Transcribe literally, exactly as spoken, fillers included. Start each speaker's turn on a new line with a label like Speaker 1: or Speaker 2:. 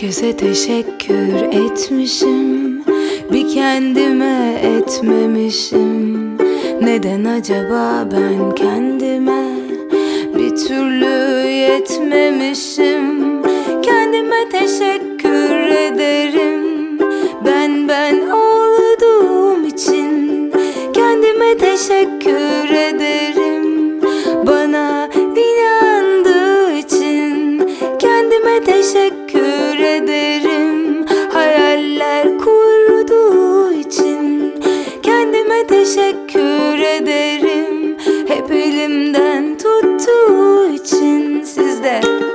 Speaker 1: Herkese teşekkür etmişim, bir kendime etmemişim. Neden acaba ben kendime bir türlü yetmemişim? Kendime teşekkür ederim, ben ben olduğum için. Kendime teşekkür ederim, bana inandığı için. Kendime teşekkür ederim, hayaller kurduğu için. Kendime teşekkür ederim, hep elimden tuttuğu için. Siz de